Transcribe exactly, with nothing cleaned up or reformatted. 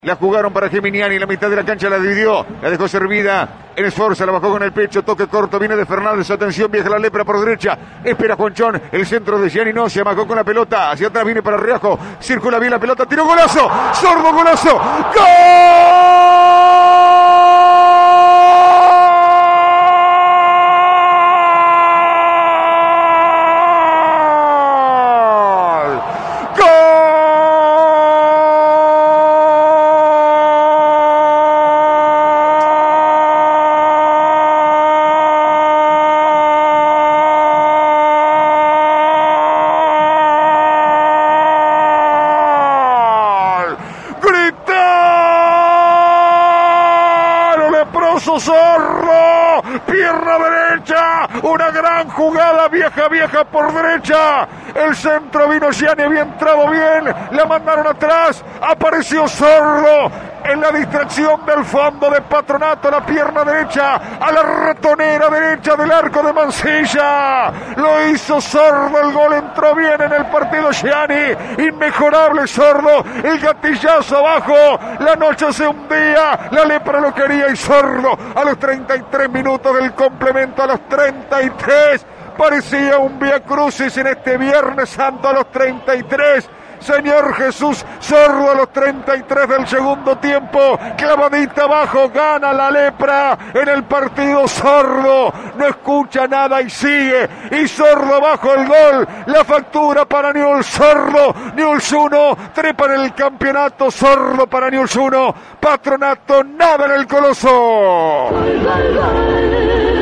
La jugaron para Geminiani, la mitad de la cancha la dividió, la dejó servida en esfuerzo, la bajó con el pecho, toque corto, viene de Fernández, atención, viaja la lepra por derecha, espera Juanchón, el centro de Gianni no, se amagó con la pelota, hacia atrás viene para Riajo, circula bien la pelota, tiró golazo, sordo golazo, ¡gol! Sordo, pierna derecha, una gran jugada, vieja, vieja por derecha, el centro vino Gianni, había entrado bien, la mandaron atrás, apareció Sordo, en la distracción del fondo de Patronato, la pierna derecha, a la ratonera derecha del arco de Mansilla, lo hizo Sordo, el gol entró bien en el partido Gianni, inmejorable Sordo, el gatillazo abajo, la noche se hundía, la lepra lo quería y Sordo, a los treinta y tres minutos del complemento, a los treinta y tres, parecía un Vía Crucis en este Viernes Santo a los treinta y tres, Señor Jesús, Sordo a los treinta y tres del segundo tiempo, clavadita abajo, gana la lepra en el partido Sordo, no escucha nada y sigue, y Sordo bajo el gol, la factura para Newell's, Sordo, Newell's uno, trepa en el campeonato, Sordo para Newell's uno, Patronato nada en el Coloso.